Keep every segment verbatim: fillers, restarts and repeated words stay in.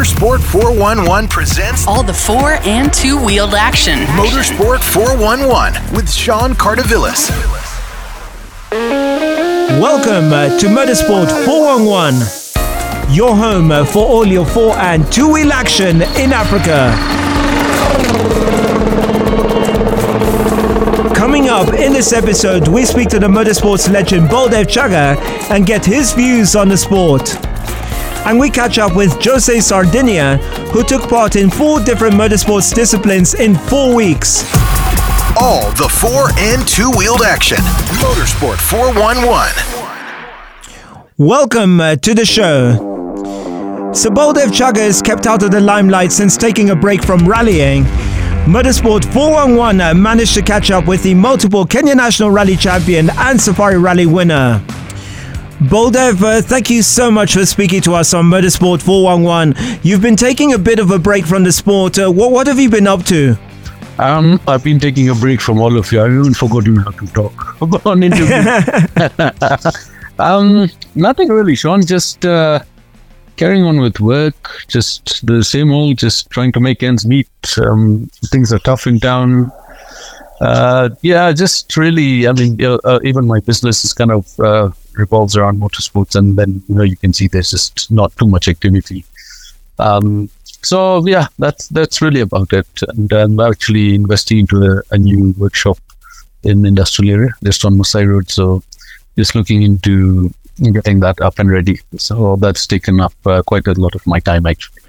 Motorsport four one one presents all the four and two-wheeled action. Motorsport four one one with Sean Cardavillis. Welcome uh, to Motorsport four one one, your home uh, for all your four and two-wheel action in Africa. Coming up in this episode, we speak to the motorsports legend Baldev Chager and get his views on the sport. And we catch up with Jose Sardinia, who took part in four different motorsports disciplines in four weeks. All the four and two-wheeled action. Motorsport four one one. Welcome uh, to the show. So Baldev Chager has kept out of the limelight since taking a break from rallying. Motorsport four one one uh, managed to catch up with the multiple Kenya National Rally champion and Safari Rally winner. Baldev, uh, thank you so much for speaking to us on Motorsport four one one. You've been taking a bit of a break from the sport. Uh, what, what have you been up to? Um, I've been taking a break from all of you. I've even forgotten how to talk on interview. um, nothing really, Sean. Just uh, carrying on with work. Just the same old. Just trying to make ends meet. Um, things are tough in town. Uh, yeah, just really. I mean, uh, even my business is kind of uh, revolves around motorsports, and then you know you can see there's just not too much activity. Um, So yeah, that's that's really about it. And I'm actually investing into a, a new workshop in the industrial area, just on Masai Road. So just looking into getting that up and ready. So that's taken up uh, quite a lot of my time actually.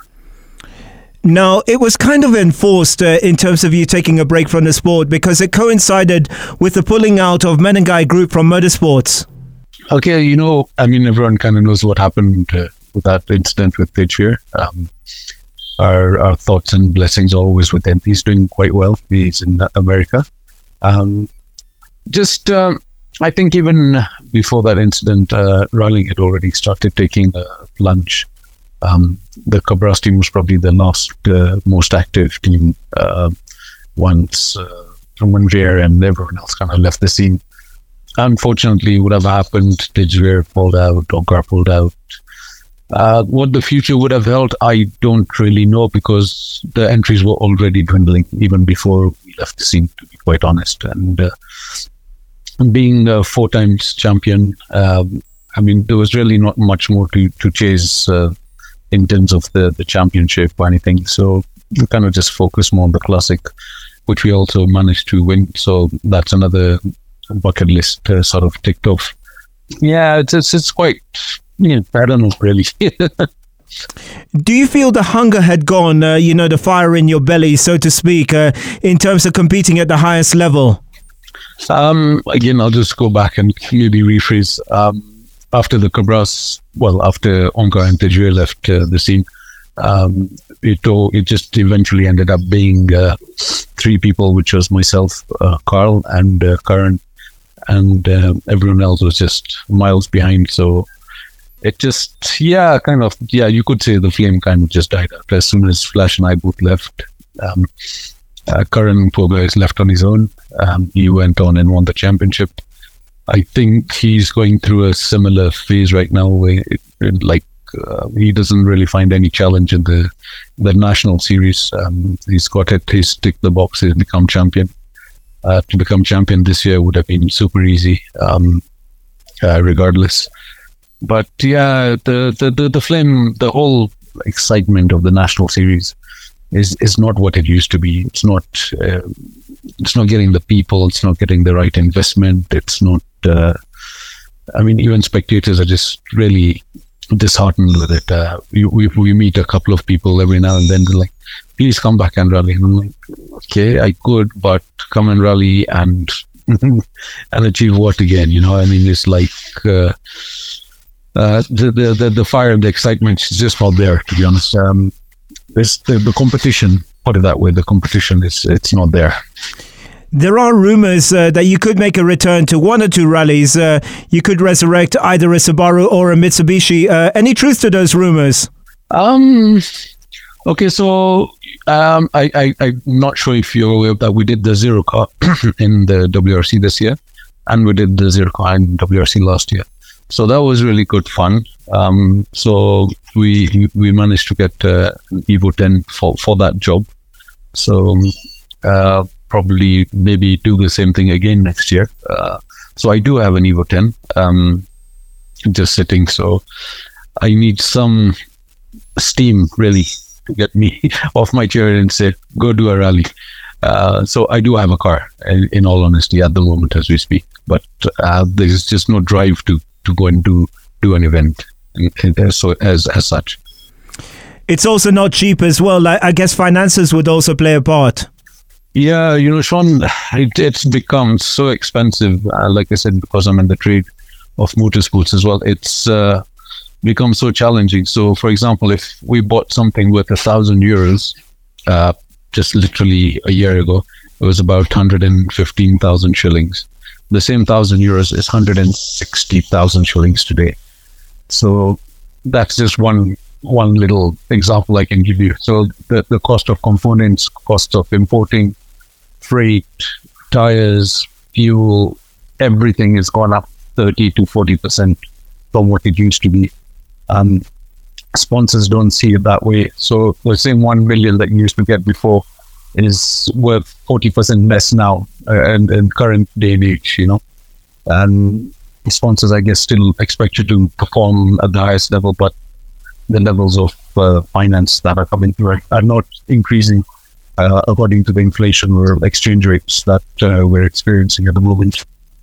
Now, it was kind of enforced uh, in terms of you taking a break from the sport because it coincided with the pulling out of Menengai Group from motorsports. Okay, you know, I mean, everyone kind of knows what happened uh, with that incident with Tejveer. Um, our, our thoughts and blessings are always with him. He's doing quite well. He's in America. Um, just, um, I think even before that incident, uh, rallying had already started taking a plunge. Um, the Cabras team was probably the last uh, most active team uh, once uh, Munir and everyone else kind of left the scene. Unfortunately, whatever happened, Tejveer pulled out, Onkar pulled out. Uh, what the future would have held, I don't really know because the entries were already dwindling even before we left the scene, to be quite honest. And uh, being a four times champion, um, I mean, there was really not much more to, to chase uh, in terms of the, the championship or anything. So we kind of just focus more on the classic, which we also managed to win. So that's another bucket list uh, sort of ticked off. Yeah, it's it's, it's quite... Yeah, I don't know, really. Do you feel the hunger had gone, uh, you know, the fire in your belly, so to speak, uh, in terms of competing at the highest level? Um, again, I'll just go back and maybe rephrase. Um, after the Cabras, well, after Onkar and Tejveer left uh, the scene, um, it, it just eventually ended up being uh, three people, which was myself, uh, Carl, and uh, Karan, and uh, everyone else was just miles behind. So it just, yeah, kind of, yeah, you could say the flame kind of just died out as soon as Flash and I both left. Um, uh, Karan Poga is left on his own. Um, he went on and won the championship. I think he's going through a similar phase right now where it, it, like uh, he doesn't really find any challenge in the the national series. Um, he's got it, he's ticked the box, he's become champion. Uh, to become champion this year would have been super easy, um, uh, regardless. But yeah, the, the, the, the flame, the whole excitement of the national series is, is not what it used to be. It's not uh, it's not getting the people, it's not getting the right investment. It's not, uh, I mean, even spectators are just really disheartened with it. Uh, we, we, we meet a couple of people every now and then, they're like, please come back and rally. And I'm like, okay, I could, but come and rally and, and achieve what again? You know, I mean, it's like, uh, Uh, the, the the the fire and the excitement is just not there, to be honest. Um, this the, the competition, put it that way, the competition is it's not there. There are rumors uh, that you could make a return to one or two rallies. Uh, you could resurrect either a Subaru or a Mitsubishi. Uh, any truth to those rumors? Um. Okay, so um, I, I I'm not sure if you're aware that we did the zero car in the W R C this year, and we did the zero car in W R C last year. So that was really good fun. Um, so we we managed to get uh, an Evo ten for, for that job. So uh, probably maybe do the same thing again next year. Uh, so I do have an Evo ten um, just sitting. So I need some steam really to get me off my chair and say, go do a rally. Uh, so I do have a car, in, in all honesty, at the moment as we speak. But uh, there's just no drive to, to go and do, do an event so as as such. It's also not cheap as well. I, I guess finances would also play a part. Yeah, you know, Sean, it, it's become so expensive. Uh, like I said, because I'm in the trade of motorsports as well, it's uh, become so challenging. So, for example, if we bought something worth a thousand euros, uh, just literally a year ago, it was about one hundred fifteen thousand shillings. The same thousand euros is one hundred sixty thousand shillings today. So that's just one one little example I can give you. So the, the cost of components, cost of importing, freight, tires, fuel, everything has gone up thirty to forty percent from what it used to be. Um, sponsors don't see it that way. So the same one million that you used to get before is worth forty percent less now uh, in, in current day and age, you know. And sponsors, I guess, still expect you to perform at the highest level, but the levels of uh, finance that are coming through are not increasing uh, according to the inflation or exchange rates that uh, we're experiencing at the moment.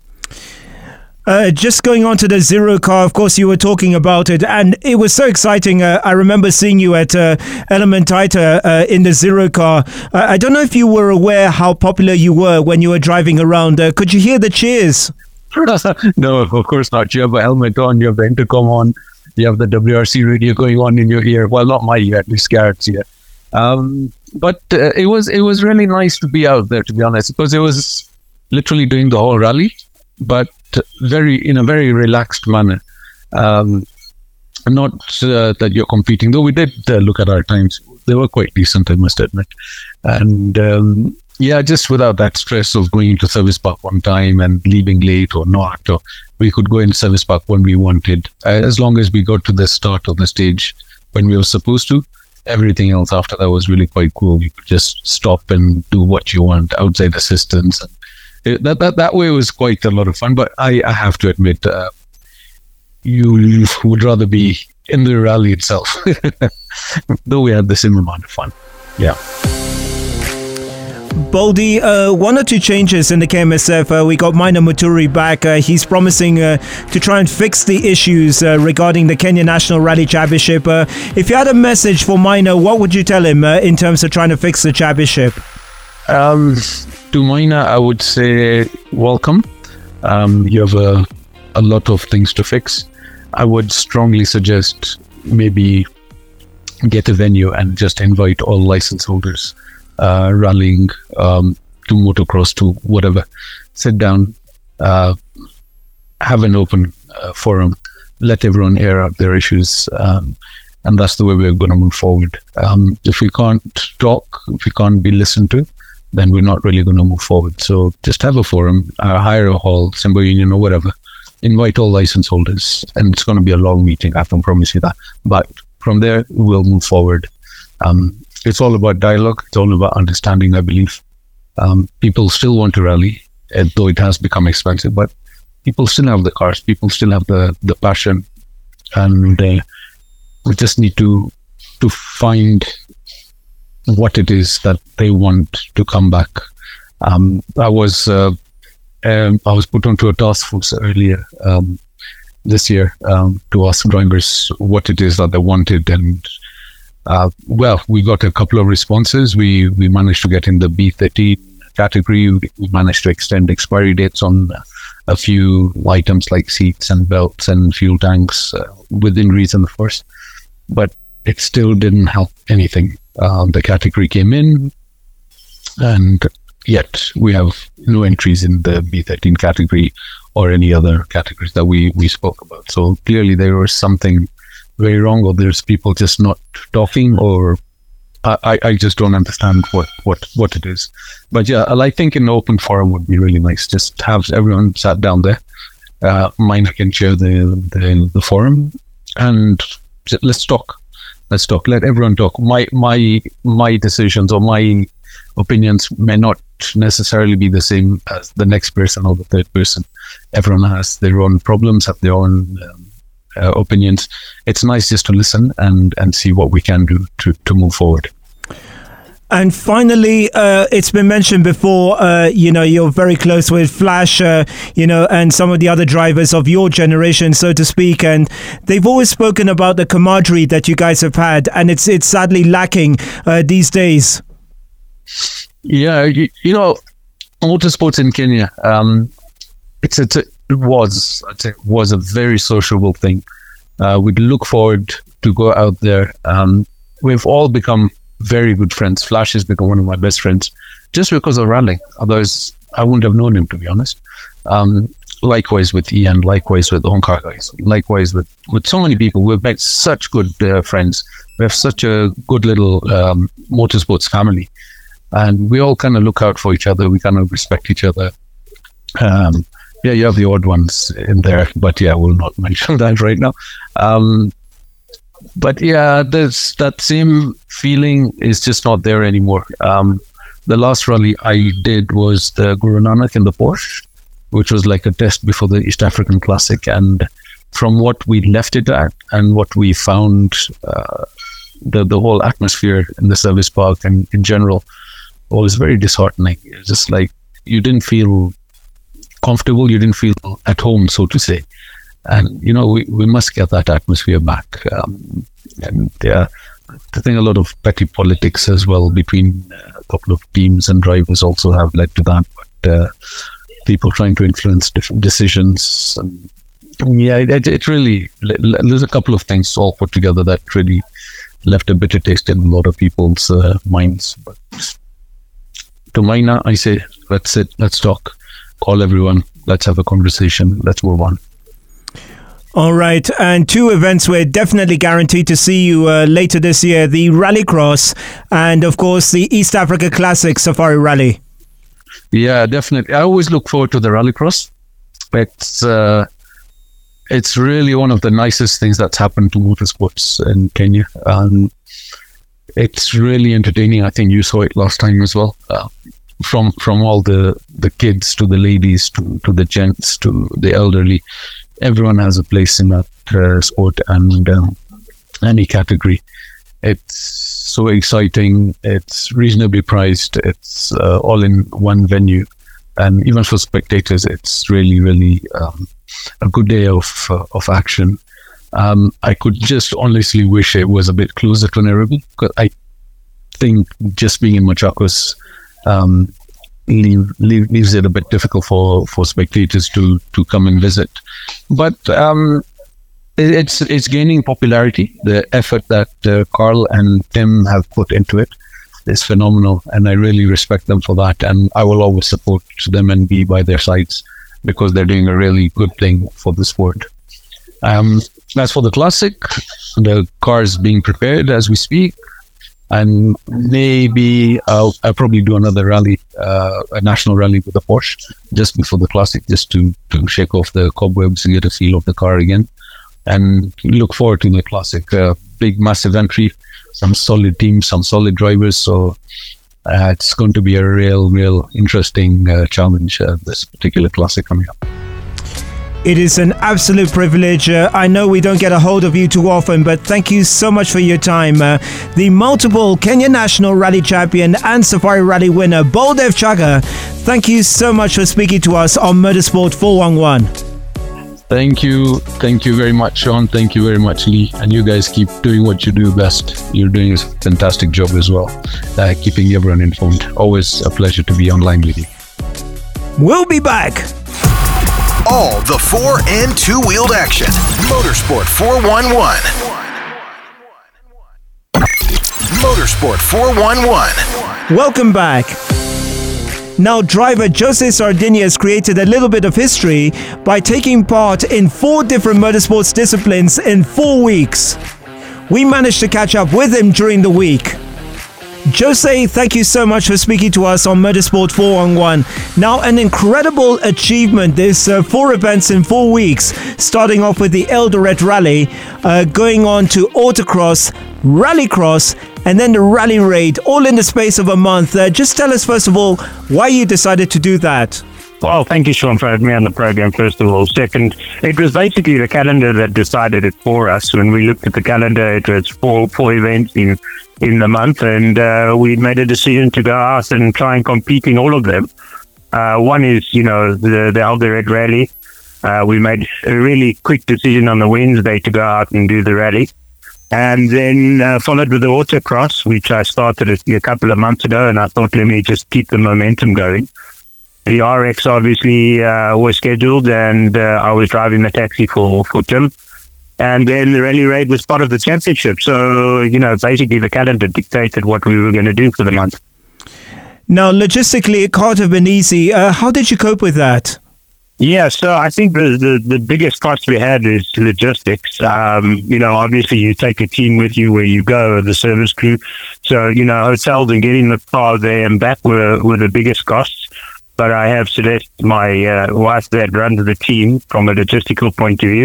Uh, just going on to the Zero car, of course, you were talking about it, and it was so exciting. Uh, I remember seeing you at uh, Elementaita uh, in the Zero car. Uh, I don't know if you were aware how popular you were when you were driving around. Uh, could you hear the cheers? No, of course not. You have a helmet on, you have the intercom on, you have the W R C radio going on in your ear. Well, not my ear, at least Garrett's ear. Um, but uh, it was it was really nice to be out there, to be honest, because it was literally doing the whole rally, but very in a very relaxed manner. Um, not uh, that you're competing, though we did uh, look at our times. They were quite decent, I must admit. And um, yeah, just without that stress of going into service park on time and leaving late or not, or we could go in service park when we wanted. Uh, as long as we got to the start of the stage when we were supposed to, everything else after that was really quite cool. You could just stop and do what you want outside assistance. And it, that, that that way was quite a lot of fun. But I, I have to admit, uh, you, you would rather be in the rally itself, though we had the same amount of fun. Yeah. Baldy, uh, one or two changes in the K M S F. Uh, we got Maina Muturi back. Uh, he's promising uh, to try and fix the issues uh, regarding the Kenya National Rally Championship. Uh, if you had a message for Maina, what would you tell him uh, in terms of trying to fix the championship? Um, to Maina, I would say welcome. Um, you have a, a lot of things to fix. I would strongly suggest maybe get a venue and just invite all license holders Uh, rallying um, to motocross, to whatever. Sit down, uh, have an open uh, forum, let everyone air out their issues, um, and that's the way we're going to move forward. Um, if we can't talk, if we can't be listened to, then we're not really going to move forward. So just have a forum, uh, hire a hall, Simba Union or whatever, invite all license holders, and it's going to be a long meeting, I can promise you that. But from there, we'll move forward. Um, It's all about dialogue. It's all about understanding, I believe. Um, people still want to rally, though it has become expensive, but people still have the cars. People still have the, the passion. And uh, we just need to to find what it is that they want to come back. Um, I was uh, um, I was put onto a task force earlier um, this year um, to ask drivers what it is that they wanted, and Uh, well, we got a couple of responses. We we managed to get in the B thirteen category. We managed to extend expiry dates on a few items like seats and belts and fuel tanks uh, within reason, of course. But it still didn't help anything. Uh, the category came in, and yet we have no entries in the B thirteen category or any other categories that we, we spoke about. So clearly there was something very wrong, or there's people just not talking, or I, I just don't understand what, what, what it is. But yeah, I think an open forum would be really nice. Just have everyone sat down there uh, mine, I can share the, the the forum, and let's talk. Let's talk. Let everyone talk. My my my decisions or my opinions may not necessarily be the same as the next person or the third person. Everyone has their own problems, have their own um, uh, opinions. It's nice just to listen and and see what we can do to to move forward. And finally, uh, it's been mentioned before, uh, you know, you're very close with Flash, uh, you know, and some of the other drivers of your generation, so to speak. And they've always spoken about the camaraderie that you guys have had. And it's it's sadly lacking uh, these days. Yeah, you, you know, motorsports in Kenya, um, it's, it's, it was, I'd say, was a very sociable thing. Uh, we'd look forward to go out there. Um, we've all become very good friends. Flash has become one of my best friends just because of rallying. Otherwise, I wouldn't have known him, to be honest. Um, likewise with Ian, likewise with Onkar guys, likewise with, with so many people. We've made such good uh, friends. We have such a good little um, motorsports family. And we all kind of look out for each other. We kind of respect each other. Um, yeah, you have the odd ones in there, but yeah, we'll not mention that right now. Um, But yeah, there's that same feeling is just not there anymore. Um, the last rally I did was the Guru Nanak in the Porsche, which was like a test before the East African Classic. And from what we left it at and what we found, uh, the the whole atmosphere in the service park and in general was very disheartening. It was just like you didn't feel comfortable, you didn't feel at home, so to say. And, you know, we, we must get that atmosphere back. Um, and yeah, I think a lot of petty politics as well between a couple of teams and drivers also have led to that. But uh, people trying to influence different decisions. And, yeah, it, it really, there's a couple of things all put together that really left a bitter taste in a lot of people's uh, minds. But to Maina, I say, let's sit, let's talk, call everyone, let's have a conversation, let's move on. All right, and two events we're definitely guaranteed to see you uh, later this year, the Rallycross and, of course, the East Africa Classic Safari Rally. Yeah, definitely. I always look forward to the Rallycross. It's, uh, it's really one of the nicest things that's happened to motorsports in Kenya. Um, it's really entertaining. I think you saw it last time as well. Uh, from from all the, the kids to the ladies to, to the gents to the elderly. Everyone has a place in that uh, sport and um, any category. It's so exciting. It's reasonably priced. It's uh, all in one venue. And even for spectators, it's really, really um, a good day of uh, of action. Um, I could just honestly wish it was a bit closer to Nairobi, because I think just being in Machakos um, Leave, leave, leaves it a bit difficult for, for spectators to, to come and visit. But um, it, it's it's gaining popularity. The effort that uh, Carl and Tim have put into it is phenomenal, and I really respect them for that. And I will always support them and be by their sides because they're doing a really good thing for the sport. Um, as for the Classic, the car is being prepared as we speak. And maybe I'll, I'll probably do another rally, uh, a national rally with the Porsche just before the Classic, just to, to shake off the cobwebs and get a feel of the car again. And look forward to the Classic. Uh, big, massive entry, some solid teams, some solid drivers. So uh, it's going to be a real, real interesting uh, challenge, uh, this particular Classic coming up. It is an absolute privilege. Uh, I know we don't get a hold of you too often, but thank you so much for your time. Uh, the multiple Kenya National Rally Champion and Safari Rally winner, Baldev Chaga, thank you so much for speaking to us on Motorsport four one one. Thank you. Thank you very much, Sean. Thank you very much, Lee. And you guys keep doing what you do best. You're doing a fantastic job as well, uh, keeping everyone informed. Always a pleasure to be online with you. We'll be back. All the four and two-wheeled action. Motorsport four one one. Motorsport four one one. Welcome back. Now, driver Jose Sardinia has created a little bit of history by taking part in four different motorsports disciplines in four weeks. We managed to catch up with him during the week. Jose, thank you so much for speaking to us on Motorsport four one one. Now, an incredible achievement. There's uh, four events in four weeks, starting off with the Eldoret Rally, uh, going on to Autocross, Rallycross, and then the Rally Raid, all in the space of a month. Uh, just tell us, first of all, why you decided to do that. Well, thank you, Sean, for having me on the program, first of all. Second, it was basically the calendar that decided it for us. When we looked at the calendar, it was four, four events in, in the month, and uh, we made a decision to go out and try and compete in all of them. Uh, one is, you know, the, the Eldoret Rally. Uh, we made a really quick decision on the Wednesday to go out and do the rally. And then uh, followed with the Autocross, which I started a, a couple of months ago, and I thought, let me just keep the momentum going. The R X obviously uh, was scheduled, and uh, I was driving the taxi for, for Tim. And then the Rally Raid was part of the championship. So, you know, basically the calendar dictated what we were going to do for the month. Now, logistically, it can't have been easy. Uh, how did you cope with that? Yeah, so I think the, the, the biggest cost we had is logistics. Um, you know, obviously you take a team with you where you go, the service crew. So, you know, hotels and getting the car there and back were, were the biggest costs. But I have Celeste, my uh, wife, that runs the team from a logistical point of view.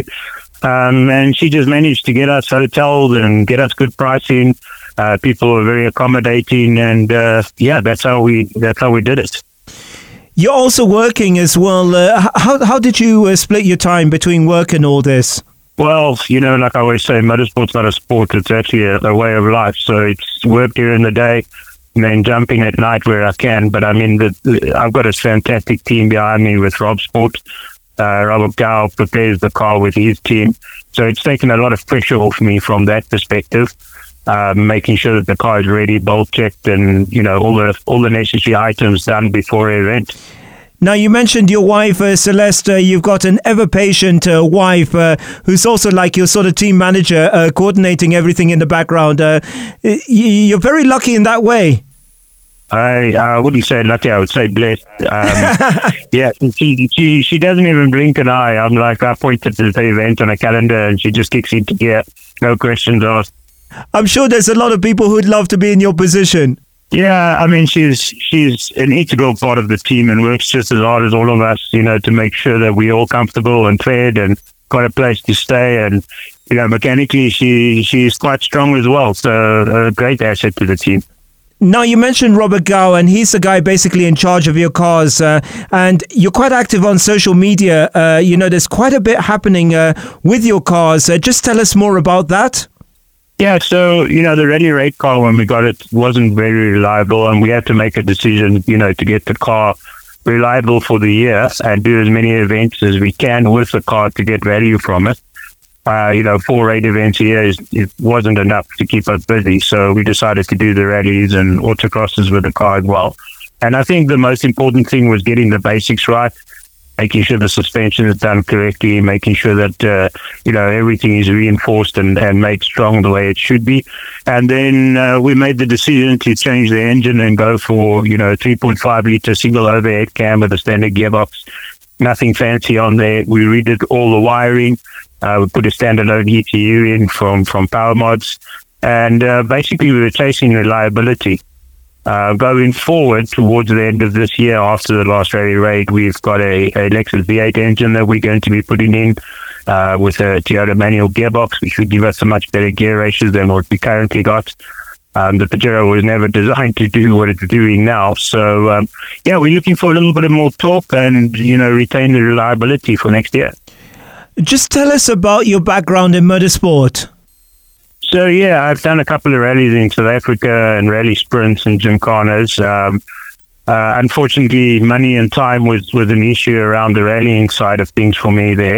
Um, and she just managed to get us hotels and get us good pricing. Uh, people were very accommodating. And uh, yeah, that's how we that's how we did it. You're also working as well. Uh, how, how did you uh, split your time between work and all this? Well, you know, like I always say, motorsport's not a sport. It's actually a, a way of life. So it's work during the day, and then jumping at night where I can. But I mean, the, the, I've got a fantastic team behind me with Rob Sport. Uh, Robert Gow prepares the car with his team. So it's taken a lot of pressure off me from that perspective, uh, making sure that the car is ready, bolt checked, and, you know, all the all the necessary items done before the event. Now, you mentioned your wife, uh, Celeste. Uh, you've got an ever-patient uh, wife uh, who's also like your sort of team manager, uh, coordinating everything in the background. Uh, you're very lucky in that way. I I wouldn't say lucky. I would say blessed. Um, yeah, she, she she doesn't even blink an eye. I'm like, I pointed to the event on a calendar, and she just kicks into gear. No questions asked. I'm sure there's a lot of people who'd love to be in your position. Yeah, I mean, she's she's an integral part of the team and works just as hard as all of us, you know, to make sure that we're all comfortable and fed and got a place to stay. And, you know, mechanically, she she's quite strong as well. So a great asset to the team. Now, you mentioned Robert Gow, and he's the guy basically in charge of your cars, uh, and you're quite active on social media. Uh, you know, there's quite a bit happening uh, with your cars. Uh, just tell us more about that. Yeah, so, you know, the Rally Raid car, when we got it, wasn't very reliable, and we had to make a decision, you know, to get the car reliable for the year and do as many events as we can with the car to get value from it. Uh, you know, four raid events a year is, it wasn't enough to keep us busy. So we decided to do the rallies and autocrosses with the car as well. And I think the most important thing was getting the basics right, making sure the suspension is done correctly, making sure that, uh, you know, everything is reinforced and, and made strong the way it should be. And then uh, we made the decision to change the engine and go for, you know, three point five litre single overhead cam with a standard gearbox. Nothing fancy on there. We redid all the wiring. Uh, we put a standalone E C U in from, from Power Mods. And uh, basically we were chasing reliability. Uh, going forward towards the end of this year, after the last Rally Raid, we've got a, a Lexus V eight engine that we're going to be putting in uh, with a Toyota manual gearbox, which should give us a much better gear ratios than what we currently got. Um, the Pajero was never designed to do what it's doing now. So, um, yeah, we're looking for a little bit more torque and, you know, retain the reliability for next year. Just tell us about your background in motorsport. So, yeah, I've done a couple of rallies in South Africa and rally sprints and gymkhanas. Um, uh, unfortunately, money and time was, was an issue around the rallying side of things for me there.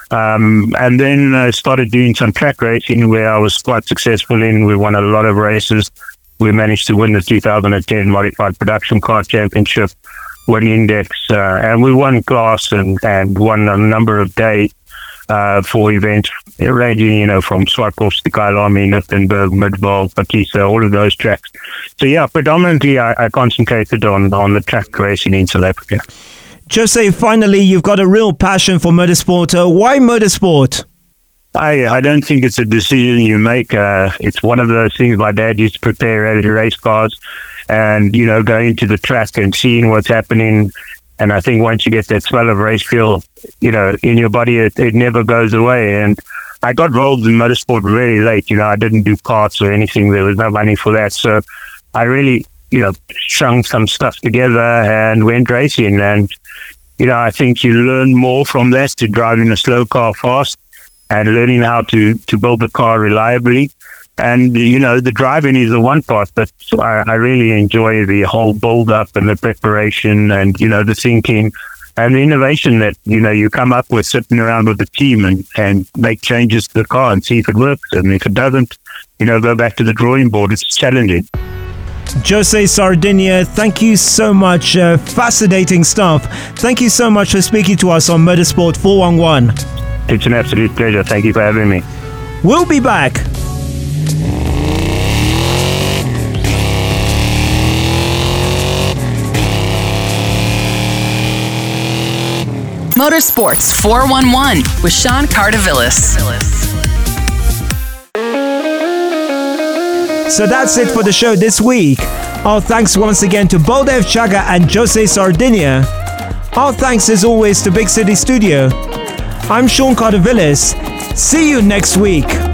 Um, and then I started doing some track racing where I was quite successful in. We won a lot of races. We managed to win the two thousand ten Modified Production Car Championship, won Index, uh, and we won class and, and won a number of days uh, for events ranging, you know, from Swartbosch to Kyalami, Nittenburg, Midvaal, Patisa, all of those tracks. So, yeah, predominantly I, I concentrated on, on the track racing in South Africa. Jose, finally, you've got a real passion for motorsport. Uh, why motorsport? I, I don't think it's a decision you make. Uh, it's one of those things my dad used to prepare at race cars and, you know, going to the track and seeing what's happening. And I think once you get that smell of race fuel, you know, in your body, it, it never goes away. And I got involved in motorsport very late. You know, I didn't do karts or anything. There was no money for that. So I really, you know, strung some stuff together and went racing. And, you know, I think you learn more from that to driving a slow car fast and learning how to, to build the car reliably. And, you know, the driving is the one part, but I, I really enjoy the whole build-up and the preparation and, you know, the thinking and the innovation that, you know, you come up with sitting around with the team and, and make changes to the car and see if it works. And if it doesn't, you know, go back to the drawing board. It's challenging. Jose Sardinia, thank you so much. Uh, fascinating stuff. Thank you so much for speaking to us on Motorsport four one one. It's an absolute pleasure. Thank you for having me. We'll be back. Motorsports four one one with Sean Cardavillis. So that's it for the show this week. Our thanks once again to Baldev Chaga and Jose Sardinia. Our thanks as always to Big City Studio. I'm Sean Cardavillis. See you next week.